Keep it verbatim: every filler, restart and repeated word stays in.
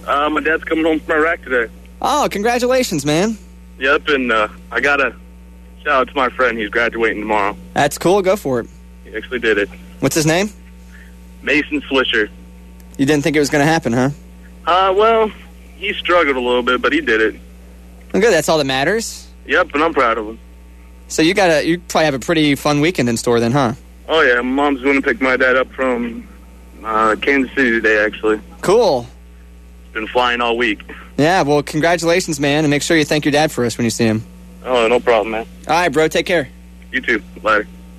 Uh, my dad's coming home from Iraq today. Oh, congratulations, man. Yep, and uh, I got to shout out to my friend. He's graduating tomorrow. That's cool. Go for it. He actually did it. What's his name? Mason Swisher. You didn't think it was going to happen, huh? Uh, well, he struggled a little bit, but he did it. Well, good. That's all that matters. Yep, and I'm proud of him. So you got you probably have a pretty fun weekend in store then, huh? Oh, yeah. My mom's going to pick my dad up from uh, Kansas City today, actually. Cool. He's been flying all week. Yeah, well, congratulations, man, and make sure you thank your dad for us when you see him. Oh, no problem, man. All right, bro. Take care. You too. Later.